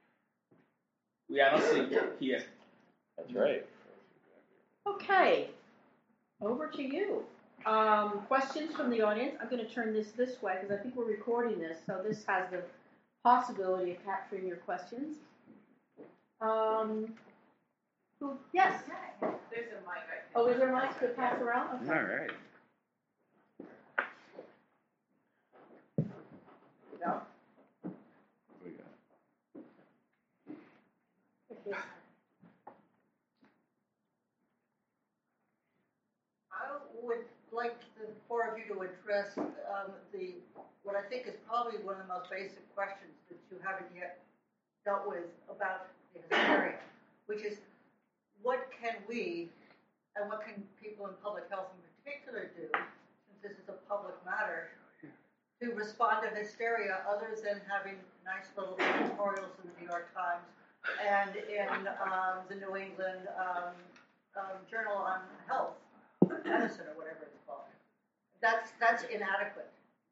we are not seeing it here. That's right. Okay, over to you. Um, questions from the audience? I'm going to turn this this way because I think we're recording this, so this has the possibility of capturing your questions. Um, who? Yes. There's a mic right Oh, is there a mic to pass around? Okay. All right. Yeah. We got. Okay. I would like the four of you to address um, the what I think is probably one of the most basic questions that you haven't yet dealt with about the hysteria, which is what can we and what can people in public health in particular do, since this is a public matter, to respond to hysteria other than having nice little editorials in the New York Times and in um, the New England um, um, Journal on Health, Medicine, or whatever it's called. That's that's inadequate.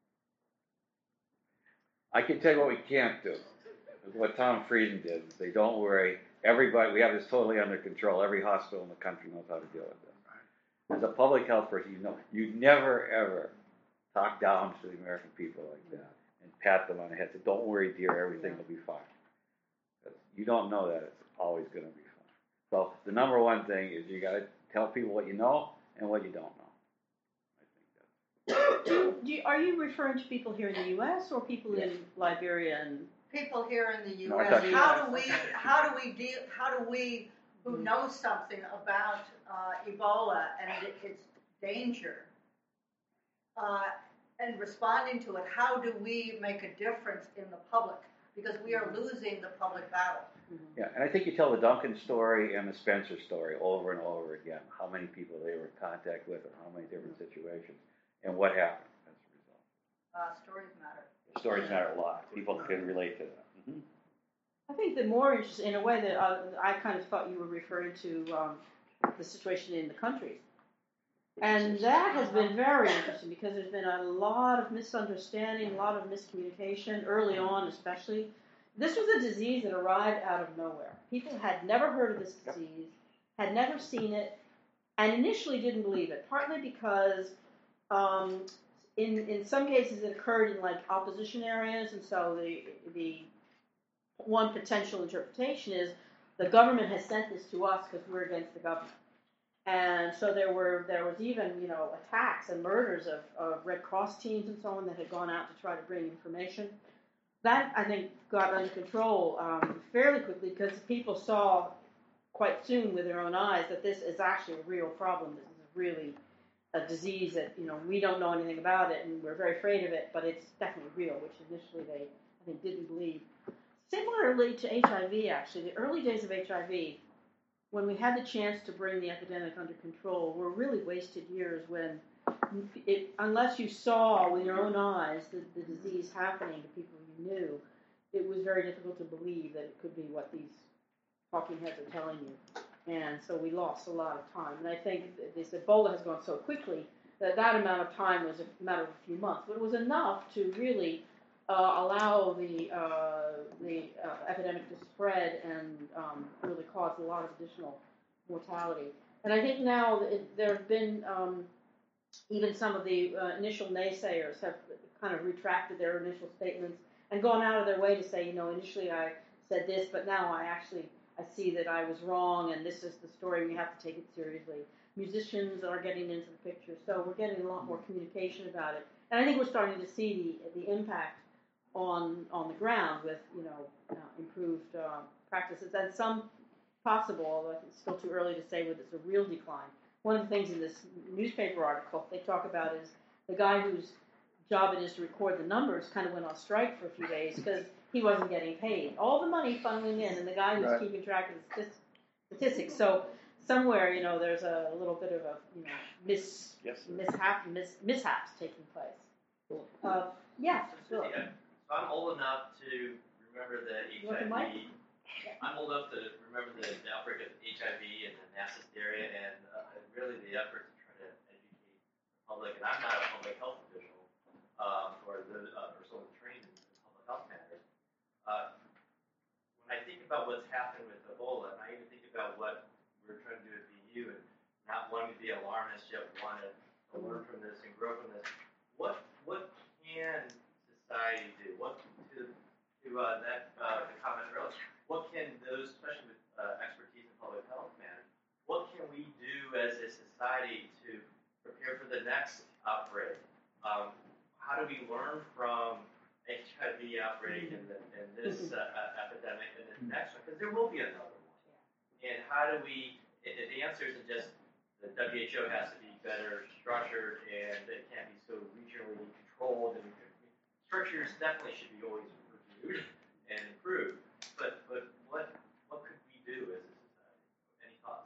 I can tell you what we can't do. What Tom Frieden did. Say, don't worry. Everybody, we have this totally under control. Every hospital in the country knows how to deal with this. As a public health person, you know, you never ever talk down to the American people like that and pat them on the head. Say, don't worry, dear, everything will be fine. You don't know that it's always going to be fine. So the number one thing is you got to tell people what you know and what you don't know. I think that's. Do, do you, are you referring to people here in the U S or people Yes. in Liberia and? People here in the No, U I S thought you- how do we how do we deal how do we who know something about uh, Ebola and it, its danger uh, and responding to it, how do we make a difference in the public? Because we are losing the public battle. Yeah, and I think you tell the Duncan story and the Spencer story over and over again. How many people they were in contact with, and how many different situations, and what happened as a result. Uh, stories matter. Stories matter a lot. People can relate to that. Mm-hmm. I think the more interesting, in a way that uh, I kind of thought you were referring to um, the situation in the country. And that has been very interesting because there's been a lot of misunderstanding, a lot of miscommunication early on especially. This was a disease that arrived out of nowhere. People had never heard of this disease, had never seen it, and initially didn't believe it, partly because um, in in some cases it occurred in like opposition areas, and so the the one potential interpretation is the government has sent this to us because we're against the government. And so there were there was even, you know, attacks and murders of, of Red Cross teams and so on that had gone out to try to bring information. That, I think, got under control um, fairly quickly because people saw quite soon with their own eyes that this is actually a real problem. This is really a disease that, you know, we don't know anything about it and we're very afraid of it, but it's definitely real, which initially they, I think, didn't believe. Similarly to H I V, actually, the early days of H I V, when we had the chance to bring the epidemic under control, were really wasted years when, it, unless you saw with your own eyes the, the disease happening to people you knew, it was very difficult to believe that it could be what these talking heads are telling you. And so we lost a lot of time. And I think this Ebola has gone so quickly that that amount of time was a matter of a few months. But it was enough to really uh, allow the uh, the uh, epidemic to spread and um, really cause a lot of additional mortality. And I think now it, there have been um, even some of the uh, initial naysayers have kind of retracted their initial statements and gone out of their way to say, you know, initially I said this, but now I actually I see that I was wrong, and this is the story. We have to take it seriously. Musicians are getting into the picture, so we're getting a lot more communication about it. And I think we're starting to see the the impact on on the ground with, you know, uh, improved uh, practices and some possible, although it's still too early to say whether it's a real decline. One of the things in this newspaper article they talk about is the guy whose job it is to record the numbers kind of went on strike for a few days because he wasn't getting paid. All the money funneling in, and the guy who's Right. keeping track of the statistics. So somewhere, you know, there's a little bit of a, you know, mis, Yes, sir. mishap, mis, mishaps taking place. Uh, yeah, sure. Yeah. So I'm old enough to remember the H You want the I mic? V. I'm old enough to remember the, the outbreak of H I V in the Manassas area, and uh, really the effort to try to educate the public. And I'm not a public health official, um, or the uh, or someone trained in public health matters. Uh, when I think about what's happened with Ebola, and I even think about what we're trying to do at B U, and not wanting to be alarmist, yet wanting to learn from this and grow from this. What what can society do? What to to uh, that uh, the comment earlier? What can those, especially with uh, expertise in public health matters, what can we do as a society to prepare for the next outbreak? Um, how do we learn from H I V outbreak and, the, and this uh, uh, epidemic and the next one? Because there will be another one. And how do we? And the answer isn't just the W H O has to be better structured and it can't be so regionally controlled. And structures definitely should be always reviewed and improved. But but what what could we do as a society? Any thoughts?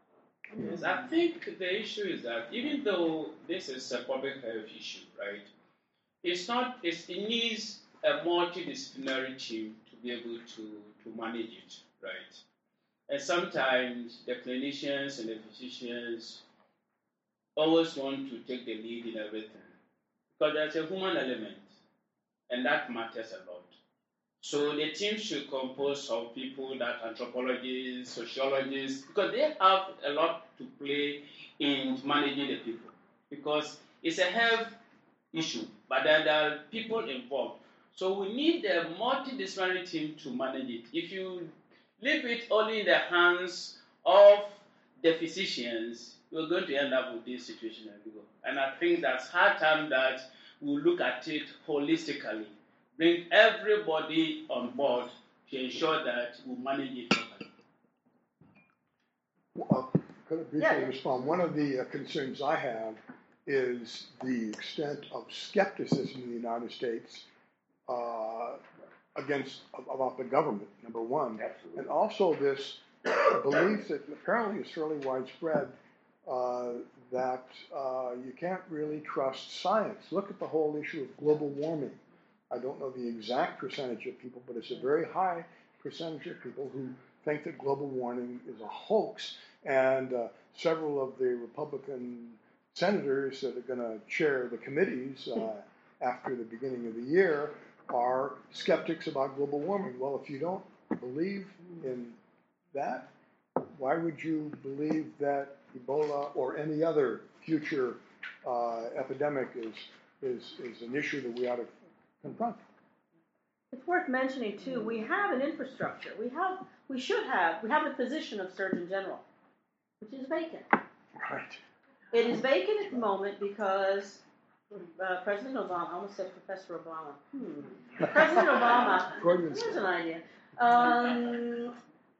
Yes, I think the issue is that even though this is a public health issue, right, it's not. It's, it needs a multidisciplinary team to be able to, to manage it, right? And sometimes the clinicians and the physicians always want to take the lead in everything because there's a human element, and that matters a lot. So the team should compose of people that anthropologists, sociologists, because they have a lot to play in managing the people. Because it's a health issue, but there are people involved. So we need a multidisciplinary team to manage it. If you leave it only in the hands of the physicians, we're going to end up with this situation. And I think that's high time that we'll look at it holistically. Bring everybody on board to ensure that we manage it properly. Well, could I briefly Yeah. respond? One of the uh, concerns I have is the extent of skepticism in the United States uh, against about the government, number one, Absolutely. and also this belief that apparently is fairly widespread uh, that uh, you can't really trust science. Look at the whole issue of global warming. I don't know the exact percentage of people, but it's a very high percentage of people who think that global warming is a hoax. And uh, several of the Republican senators that are going to chair the committees uh, after the beginning of the year are skeptics about global warming. Well, if you don't believe in that, why would you believe that Ebola or any other future uh, epidemic is, is, is an issue that we ought to confront? It's worth mentioning too. We have an infrastructure. We have, we should have, we have a position of Surgeon General, which is vacant. Right. It is vacant at the moment because uh, President Obama, I almost said Professor Obama. Hmm. President Obama, here's an idea, um,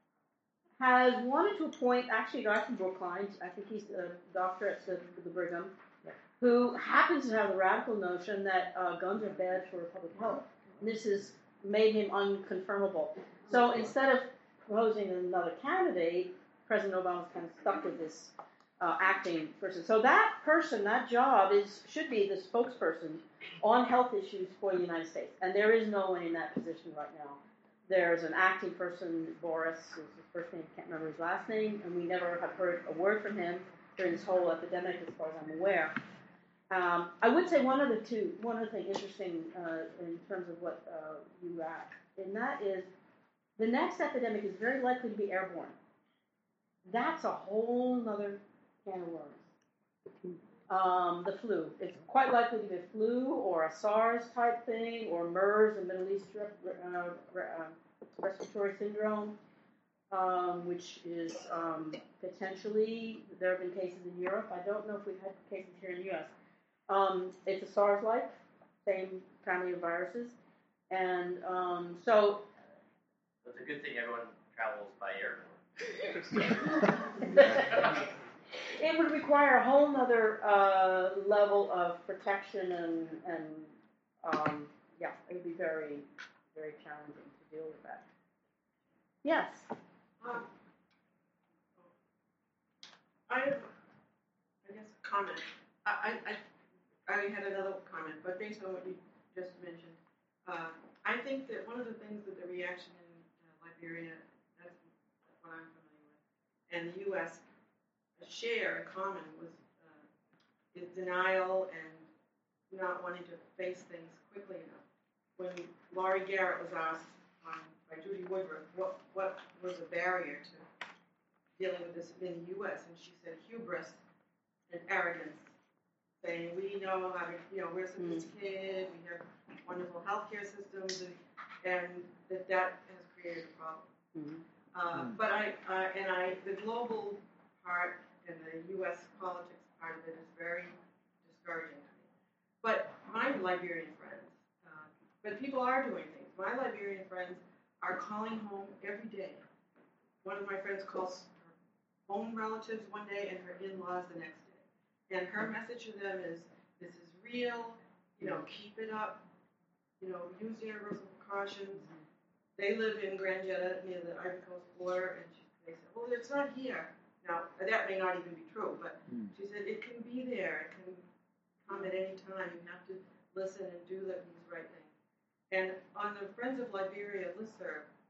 has wanted to appoint actually a guy from Brookline. I think he's a doctor at the, the Brigham, who happens to have the radical notion that uh, guns are bad for public health. And this has made him unconfirmable. So instead of proposing another candidate, President Obama's kind of stuck with this uh, acting person. So that person, that job, is should be the spokesperson on health issues for the United States. And there is no one in that position right now. There's an acting person, Boris, is his first name, can't remember his last name, and we never have heard a word from him during this whole epidemic, as far as I'm aware. Um, I would say one other two, one other thing interesting uh, in terms of what uh, you asked, and that is the next epidemic is very likely to be airborne. That's a whole other can of worms. Um, the flu. It's quite likely to be a flu or a SARS type thing or MERS, a Middle East uh, uh, respiratory syndrome, um, which is um, potentially, there have been cases in Europe. I don't know if we've had cases here in the U S Um, it's a SARS-like, same family of viruses, and um, so. It's a good thing everyone travels by airport. It would require a whole other uh, level of protection, and and um, yeah, it would be very, very challenging to deal with that. Yes. Um, I have, I guess, a comment. I, I, I had another comment, but based on what you just mentioned, uh, I think that one of the things that the reaction in uh, Liberia, that's what I'm familiar with, and the U S share in common was uh, is denial and not wanting to face things quickly enough. When Laurie Garrett was asked um, by Judy Woodruff what what was a barrier to dealing with this in the U S, and she said hubris and arrogance, saying we know how to, you know, we're sophisticated, we have wonderful healthcare systems, and, and that that has created a problem. Mm-hmm. Uh, Mm. but I, uh, and I, the global part and the U S politics part of it is very discouraging to me. But my Liberian friends, uh, but people are doing things. My Liberian friends are calling home every day. One of my friends calls her home relatives one day and her in-laws the next day. And her message to them is, this is real, you know, keep it up, you know, use universal precautions. They live in Grand Jetta near the Ivory Coast border, and she, they said, well, it's not here. Now, that may not even be true, but Mm. she said it can be there. It can come at any time. You have to listen and do the, these right things. And on the Friends of Liberia listserv,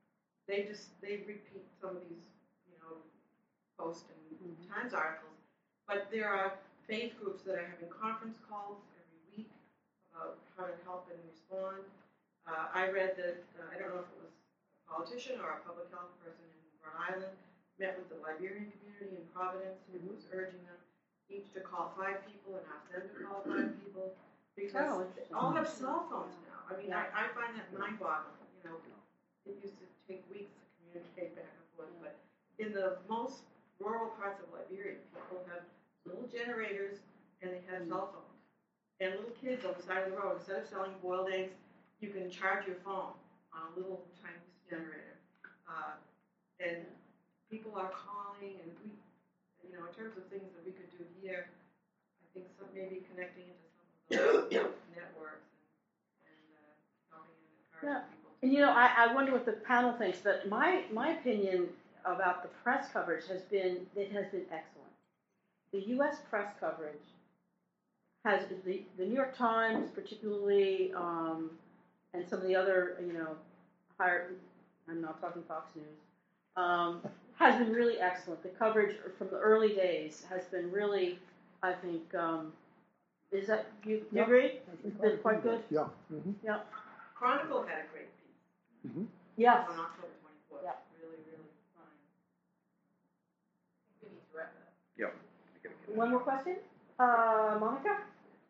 they just they repeat some of these, you know, Post and Mhm. Times articles. But there are faith groups that are having conference calls every week about how to help and respond. Uh, I read that uh, I don't know if it was a politician or a public health person in Rhode Island met with the Liberian community in Providence who was urging them each to call five people and ask them to call five people because Oh, they all have cell phones now. I mean, Yeah. I, I find that mind-boggling. You know, it used to take weeks to communicate back and forth, but in the most rural parts of Liberia, people have little generators and they have cell phones. And little kids on the side of the road, instead of selling boiled eggs, you can charge your phone on a little Chinese generator. Uh, and people are calling, and we, you know, in terms of things that we could do here, I think some maybe connecting into some of those networks and, and uh, helping and encouraging Yeah. people. And you know, I, I wonder what the panel thinks, but my, my opinion about the press coverage has been, it has been excellent. The U S press coverage has, the, the New York Times particularly, um, and some of the other, you know, higher, I'm not talking Fox News, um, has been really excellent. The coverage from the early days has been really, I think, um, is that, you, you Yeah. agree? It's been quite good? Yeah. Mm-hmm. Yeah. Chronicle had a great piece Mm-hmm. Yes. on October twenty-fourth. Yeah. Really, really fine. We need to wrap it up. Yeah. One more question? Uh, Monica?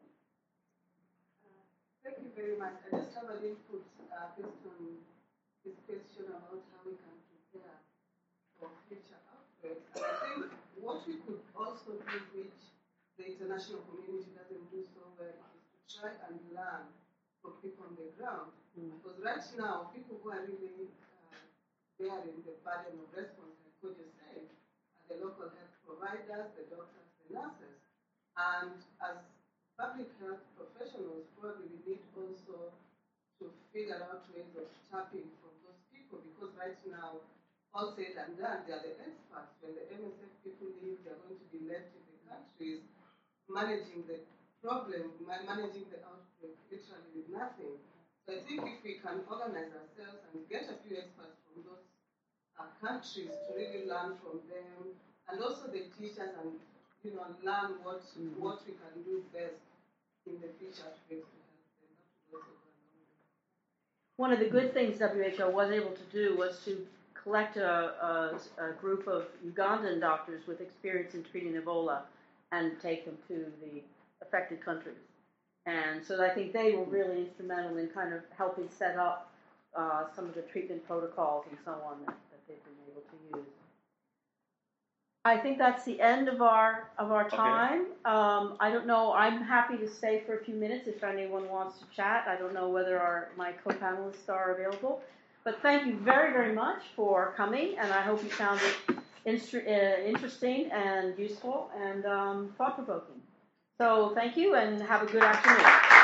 Thank you very much. I just have an input uh, based on this question about how we can prepare for future outbreaks. And I think what we could also do, which the international community doesn't do so well, is to try and learn from people on the ground. Mm. Because right now, people who are really uh, bearing the burden of response, like what you're saying, are the local health providers, the doctors, the nurses. And as public health professionals, probably we need also to figure out ways of tapping from those people, because right now, all said and done, they are the experts. When the M S F people leave, they are going to be left in the countries managing the problem, ma- managing the outbreak, literally with nothing. So I think if we can organize ourselves and get a few experts from those uh, countries to really learn from them, and also the teachers, and you know, learn what mm-hmm. what we can do best in the future to be able to help them. That would also go a long way. One of the good things W H O was able to do was to collect a, a, a group of Ugandan doctors with experience in treating Ebola and take them to the affected countries. And so I think they were really instrumental in kind of helping set up uh, some of the treatment protocols and so on that, that they've been able to use. I think that's the end of our of our time. Okay. Um, I don't know. I'm happy to stay for a few minutes if anyone wants to chat. I don't know whether our my co-panelists are available. But thank you very, very much for coming, and I hope you found it instru- uh, interesting and useful and um, thought-provoking. So thank you, and have a good afternoon.